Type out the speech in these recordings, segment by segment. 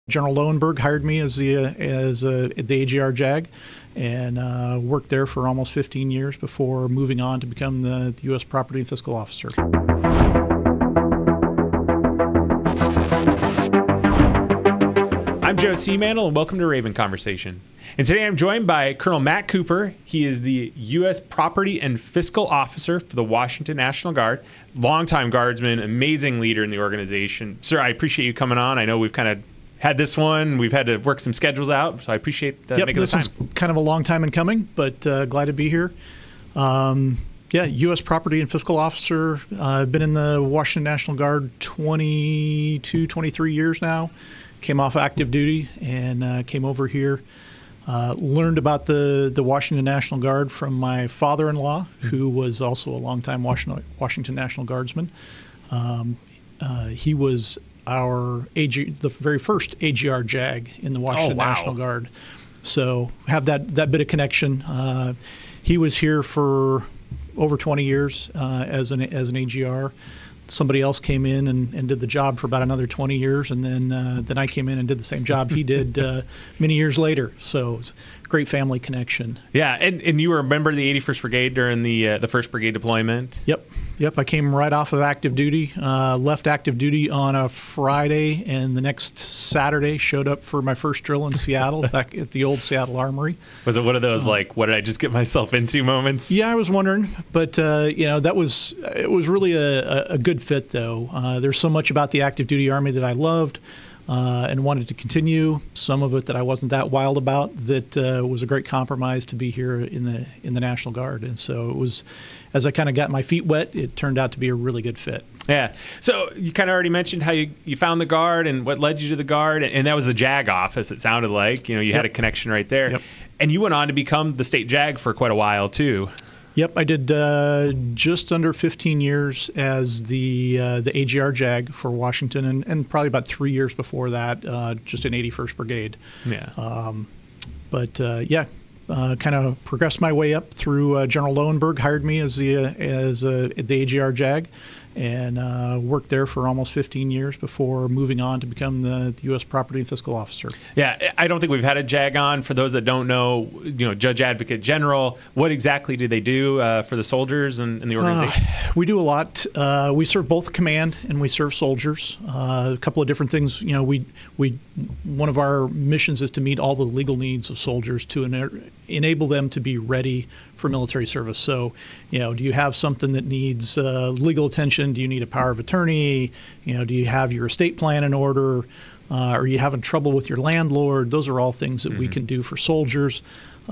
General Lowenberg hired me as the AGR JAG, and worked there for almost 15 years before moving on to become the U.S. Property and Fiscal Officer. I'm Joe Seamandel, and welcome to Raven Conversation. And today I'm joined by Colonel Matt Cooper. He is the U.S. Property and Fiscal Officer for the Washington National Guard. Longtime Guardsman, amazing leader in the organization. Sir, I appreciate you coming on. I know we've kind of had this one. We've had to work some schedules out, so I appreciate making the time. This one's kind of a long time in coming, but glad to be here. U.S. Property and Fiscal Officer. I've been in the Washington National Guard 22, 23 years now. Came off active duty and came over here. Learned about the Washington National Guard from my father-in-law, who was also a longtime Washington National Guardsman. He was the very first AGR JAG in the Washington National Guard. So have that bit of connection. He was here for over 20 years as an AGR. Somebody else came in and did the job for about another 20 years, and then I came in and did the same job he did many years later. So it's a great family connection. Yeah, and you were a member of the 81st Brigade during the 1st Brigade deployment? Yep. I came right off of active duty, left active duty on a Friday, and the next Saturday showed up for my first drill in Seattle, back at the old Seattle Armory. Was it one of those what did I just get myself into moments? Yeah, I was wondering, but it was really a good fit though. There's so much about the active duty Army that I loved and wanted to continue. Some of it that I wasn't that wild about. That was a great compromise to be here in the National Guard, and so it was. As I kind of got my feet wet, it turned out to be a really good fit. Yeah. So you kind of already mentioned how you found the Guard and what led you to the Guard, and that was the JAG office, it sounded like. You had a connection right there. Yep. And you went on to become the state JAG for quite a while, too. Yep, I did just under 15 years as the AGR JAG for Washington, and probably about 3 years before that, just in 81st Brigade. Yeah. Kind of progressed my way up through General Lowenberg hired me as the AGR JAG, and worked there for almost 15 years before moving on to become the U.S. Property and Fiscal Officer. Yeah, I don't think we've had a JAG on. For those that don't know, Judge Advocate General, what exactly do they do for the soldiers and the organization? We do a lot. We serve both command and we serve soldiers. A couple of different things. One of our missions is to meet all the legal needs of soldiers to enable them to be ready for military service. So, do you have something that needs legal attention? Do you need a power of attorney? Do you have your estate plan in order? Are you having trouble with your landlord? Those are all things that we can do for soldiers.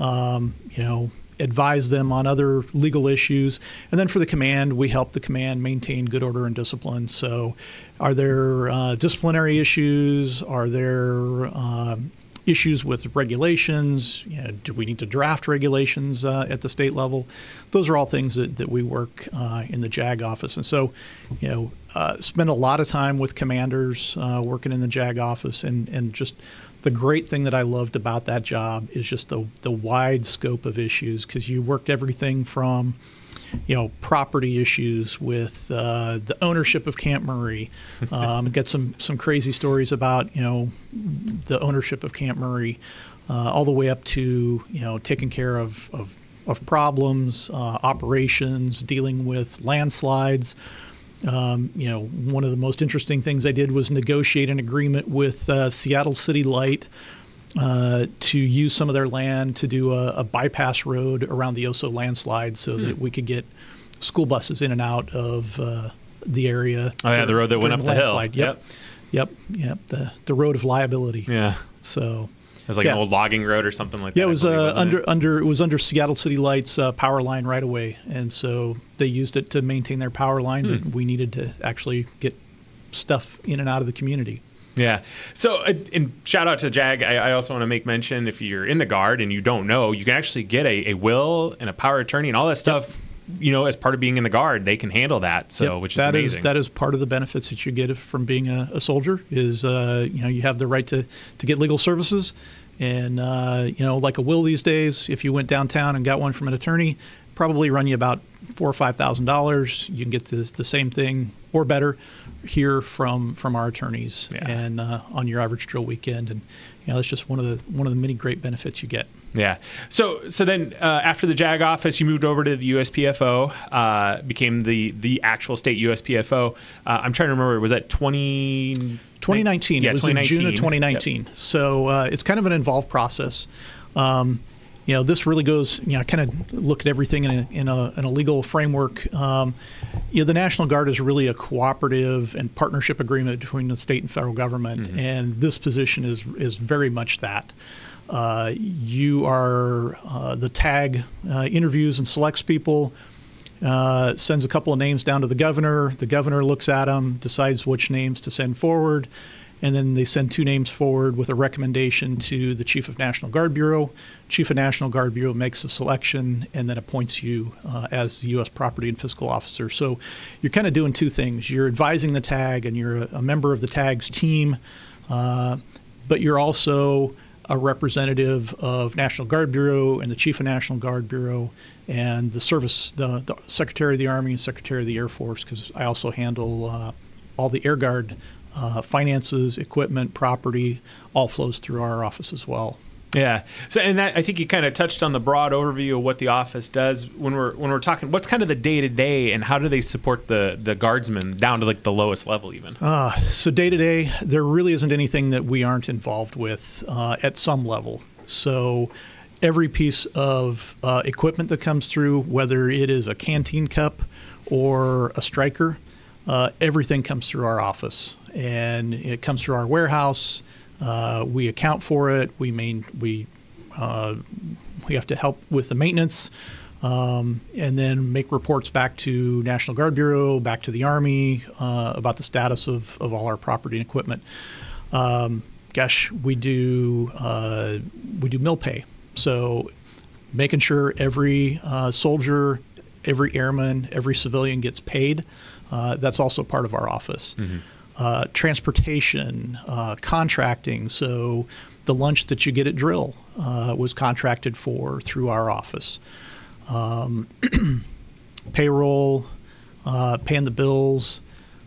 Advise them on other legal issues. And then for the command, we help the command maintain good order and discipline. So are there disciplinary issues? Are there issues with regulations? Do we need to draft regulations at the state level? Those are all things that we work in the JAG office. And so, spend a lot of time with commanders working in the JAG office, and just the great thing that I loved about that job is just the wide scope of issues, because you worked everything from property issues with the ownership of Camp Murray. Get some crazy stories about the ownership of Camp Murray, all the way up to taking care of problems, operations, dealing with landslides. One of the most interesting things I did was negotiate an agreement with Seattle City Light to use some of their land to do a bypass road around the Oso landslide so that we could get school buses in and out of the area. Oh, yeah, the road that went up the hill. Yep. The road of liability. Yeah. So it was like an old logging road or something like that. Yeah, it was under Seattle City Light's power line right away, and so they used it to maintain their power line, but we needed to actually get stuff in and out of the community. Yeah. So, and shout out to JAG. I also want to make mention, if you're in the Guard and you don't know, you can actually get a will and a power of attorney and all that stuff. As part of being in the Guard, they can handle that. So, which is amazing. That is part of the benefits that you get from being a soldier. Is you have the right to get legal services, and like a will these days, if you went downtown and got one from an attorney, probably run you about $4,000 or $5,000. You can get the same thing or better hear from our attorneys Yeah. and on your average drill weekend. And that's just one of the many great benefits you get. Yeah. So then after the JAG office, you moved over to the USPFO, became the actual state USPFO. I'm trying to remember, was that 2019? Yeah, it was 2019. in June of 2019. Yep. So it's kind of an involved process. This really goes, I kind of look at everything in a legal framework. The National Guard is really a cooperative and partnership agreement between the state and federal government, Mm-hmm. and this position is very much that. You are the TAG interviews and selects people, sends a couple of names down to the governor. The governor looks at them, decides which names to send forward, and then they send 2 names forward with a recommendation to the Chief of National Guard Bureau. Chief of National Guard Bureau makes a selection and then appoints you as the U.S. Property and Fiscal Officer. So you're kind of doing 2 things. You're advising the TAG, and you're a member of the TAG's team, but you're also a representative of National Guard Bureau and the Chief of National Guard Bureau and the Secretary of the Army and Secretary of the Air Force, because I also handle all the Air Guard finances, equipment, property, all flows through our office as well. Yeah. So, and that, I think you kind of touched on the broad overview of what the office does. When we're talking, what's kind of the day to day, and how do they support the guardsmen down to like the lowest level even? So day to day, there really isn't anything that we aren't involved with at some level. So every piece of equipment that comes through, whether it is a canteen cup or a striker, everything comes through our office, and it comes through our warehouse. We account for it. We have to help with the maintenance, and then make reports back to National Guard Bureau, back to the Army about the status of all our property and equipment. We do mill pay, so making sure every soldier, every airman, every civilian gets paid. That's also part of our office. Mm-hmm. Transportation, contracting. So the lunch that you get at drill was contracted for through our office. Payroll, paying the bills,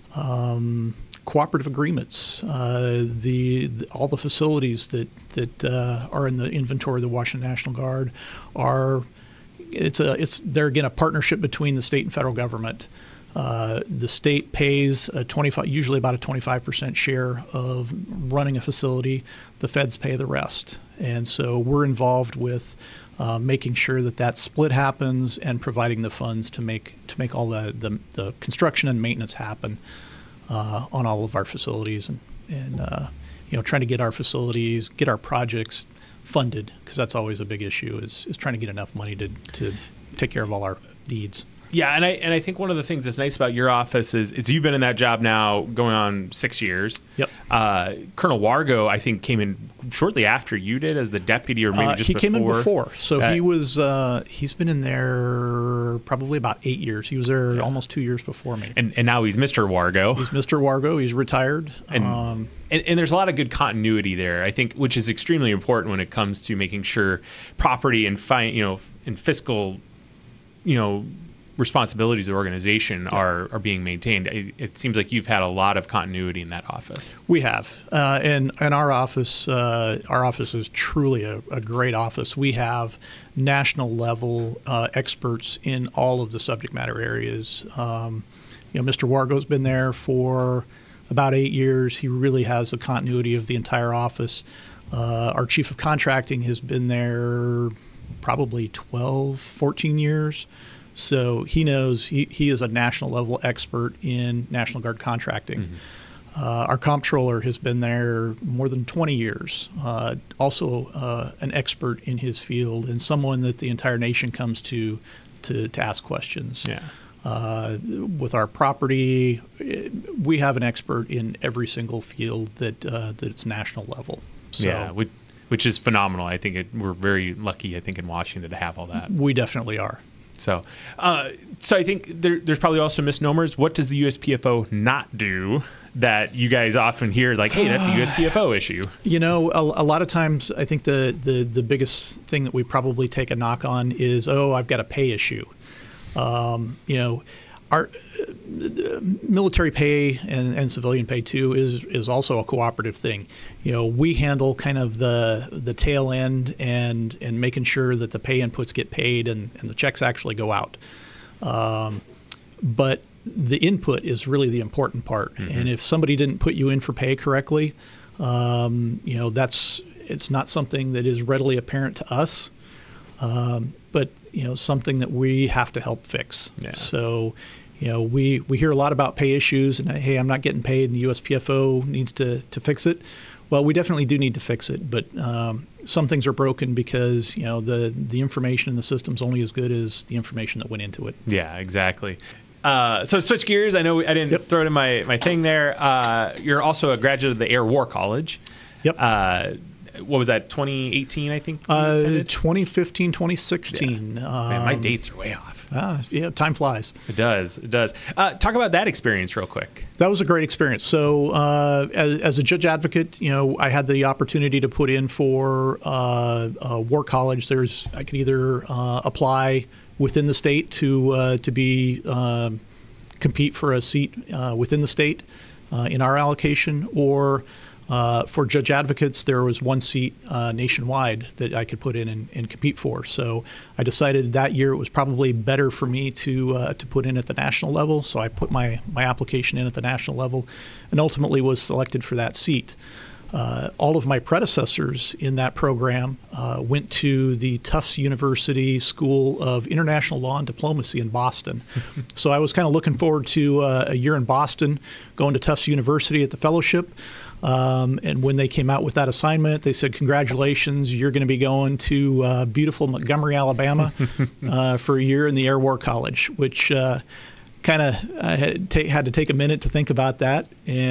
cooperative agreements. All the facilities that are in the inventory of the Washington National Guard are. They're again a partnership between the state and federal government. The state pays usually about a 25% share of running a facility. The feds pay the rest, and so we're involved with making sure that split happens and providing the funds to make all the construction and maintenance happen on all of our facilities, and trying to get our facilities, get our projects funded, because that's always a big issue is trying to get enough money to take care of all our needs. Yeah, and I think one of the things that's nice about your office is you've been in that job now going on 6 years. Yep. Colonel Wargo, I think, came in shortly after you did as the deputy, or maybe just he before. came in before. So he's been in there probably about 8 years. He was there almost 2 years before me. And now he's Mr. Wargo. He's Mr. Wargo. He's retired. And there's a lot of good continuity there, I think, which is extremely important when it comes to making sure property and and fiscal, responsibilities of the organization are being maintained. It seems like you've had a lot of continuity in that office. We have, and our office is truly a great office. We have national level experts in all of the subject matter areas. Mr. Wargo's been there for about 8 years. He really has the continuity of the entire office. Our chief of contracting has been there probably 12, 14 years. So he knows he is a national level expert in National Guard contracting. Mm-hmm. Our comptroller has been there more than 20 years, also an expert in his field and someone that the entire nation comes to ask questions. Yeah. With our property, we have an expert in every single field that's national level. So, yeah, which is phenomenal. I think we're very lucky, I think, in Washington to have all that. We definitely are. So I think there's probably also misnomers. What does the USPFO not do that you guys often hear, like, hey, that's a USPFO issue? A lot of times I think the biggest thing that we probably take a knock on is, I've got a pay issue. our military pay and civilian pay too is also a cooperative thing. We handle kind of the tail end and making sure that the pay inputs get paid and the checks actually go out. But the input is really the important part. Mm-hmm. And if somebody didn't put you in for pay correctly, it's not something that is readily apparent to us. But something that we have to help fix. Yeah. So, we hear a lot about pay issues and, hey, I'm not getting paid and the USPFO needs to fix it. Well, we definitely do need to fix it, but some things are broken because, the information in the system is only as good as the information that went into it. Yeah, exactly. So switch gears. I know I didn't throw it in my thing there. You're also a graduate of the Air War College. Yep. What was that, 2018, I think? 2015, 2016. Yeah. Man, my dates are way off. Yeah, time flies. It does. Talk about that experience real quick. That was a great experience. So as a judge advocate, I had the opportunity to put in for War College. I could either apply within the state to be compete for a seat within the state in our allocation, or for judge advocates, there was one seat nationwide that I could put in and compete for. So I decided that year it was probably better for me to put in at the national level. So I put my application in at the national level and ultimately was selected for that seat. All of my predecessors in that program went to the Tufts University School of International Law and Diplomacy in Boston. So I was kind of looking forward to a year in Boston, going to Tufts University at the fellowship. And when they came out with that assignment, they said, congratulations, you're going to be going to beautiful Montgomery, Alabama for a year in the Air War College, which kind of had to take a minute to think about that.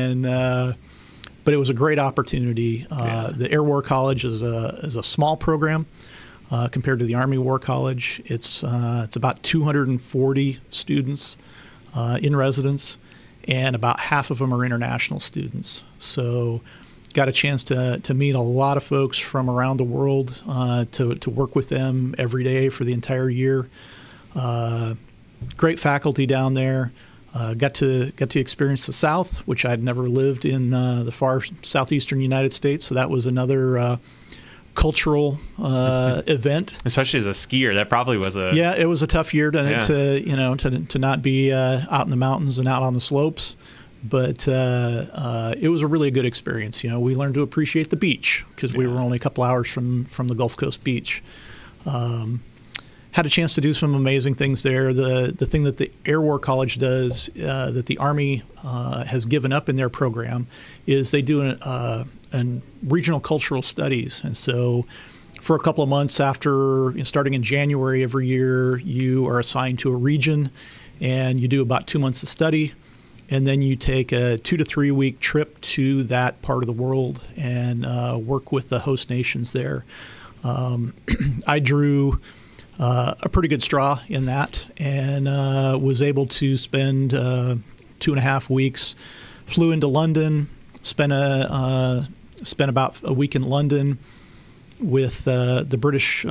But it was a great opportunity. The Air War College is a small program compared to the Army War College. It's about 240 students in residence, and about half of them are international students. So got a chance to meet a lot of folks from around the world, to work with them every day for the entire year. Great faculty down there. Got to experience the South, which I'd never lived in the far southeastern United States. So that was another cultural event. Especially as a skier, that probably was it was a tough year to not be out in the mountains and out on the slopes. But it was a really good experience. We learned to appreciate the beach because we were only a couple hours from the Gulf Coast beach. Had a chance to do some amazing things there. The thing that the Air War College does that the Army has given up in their program is they do an regional cultural studies. And so for a couple of months after, starting in January every year, you are assigned to a region and you do about 2 months of study. And then you take a 2 to 3 week trip to that part of the world and work with the host nations there. I drew a pretty good straw in that, and was able to spend 2.5 weeks. Flew into London, spent about a week in London with the British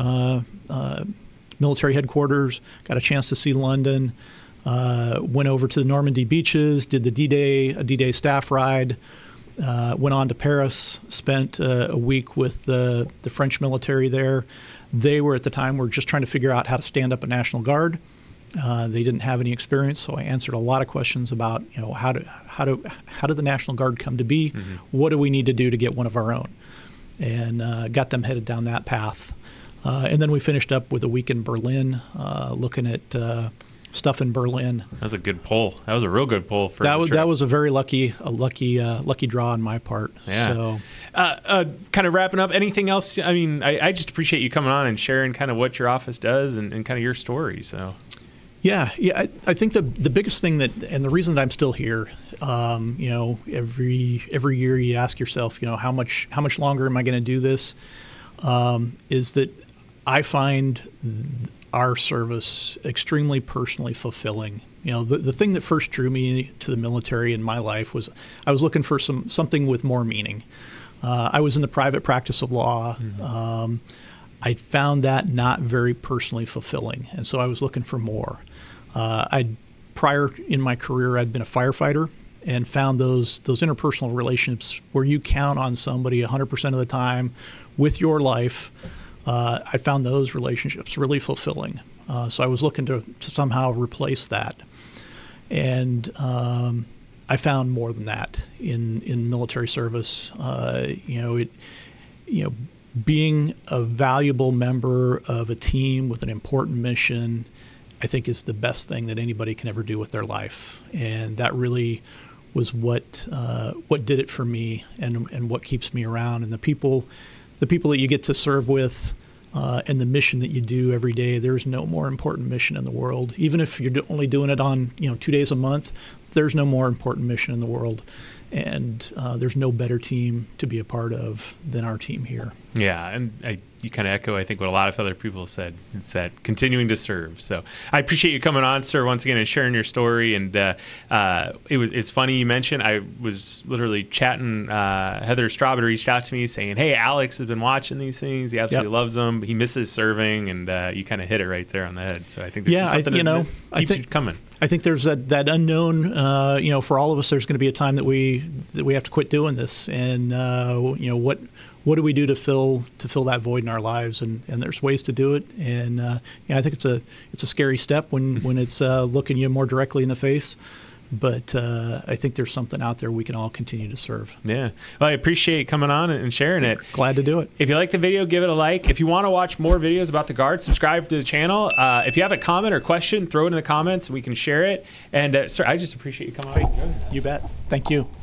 military headquarters. Got a chance to see London. Went over to the Normandy beaches, did the D-Day staff ride. Went on to Paris, spent a week with the French military there. They were at the time just trying to figure out how to stand up a National Guard. They didn't have any experience, so I answered a lot of questions about how did the National Guard come to be? Mm-hmm. What do we need to do to get one of our own? And got them headed down that path. And then we finished up with a week in Berlin, looking at stuff in Berlin. That was a good pull. That was a real good pull for that was a very lucky draw on my part. Yeah. So, kind of wrapping up. Anything else? I mean, I just appreciate you coming on and sharing kind of what your office does and kind of your story. So. Yeah. I think the biggest thing and the reason that I'm still here, every year you ask yourself, how much longer am I going to do this? Is that I find our service extremely personally fulfilling. The thing that first drew me to the military in my life was I was looking for something with more meaning. I was in the private practice of law. Mm-hmm. I found that not very personally fulfilling, and so I was looking for more. I'd prior in my career, I'd been a firefighter and found those interpersonal relationships where you count on somebody 100% of the time with your life. I found those relationships really fulfilling. So I was looking to somehow replace that. And I found more than that in military service. Being a valuable member of a team with an important mission, I think, is the best thing that anybody can ever do with their life. And that really was what did it for me, and what keeps me around. And the people that you get to serve with, and the mission that you do every day. There's no more important mission in the world. Even if you're only doing it on 2 days a month, there's no more important mission in the world. And there's no better team to be a part of than our team here. Yeah, and you kind of echo, I think, what a lot of other people said. It's that continuing to serve. So I appreciate you coming on, sir, once again, and sharing your story. And it's funny you mentioned, I was literally chatting. Heather Straub reached out to me saying, hey, Alex has been watching these things. He absolutely loves them. He misses serving. And you kind of hit it right there on the head. So I think there's something that keeps you coming. I think there's that unknown, for all of us, there's going to be a time that we have to quit doing this. And, what do we do to fill that void in our lives? And there's ways to do it. And, I think it's a scary step when it's looking you more directly in the face. But I think there's something out there we can all continue to serve. Yeah. Well, I appreciate you coming on and sharing it. Glad to do it. If you like the video, give it a like. If you want to watch more videos about the Guard, subscribe to the channel. If you have a comment or question, throw it in the comments and we can share it. And, sir, I just appreciate you coming on and joining us. You bet. Thank you.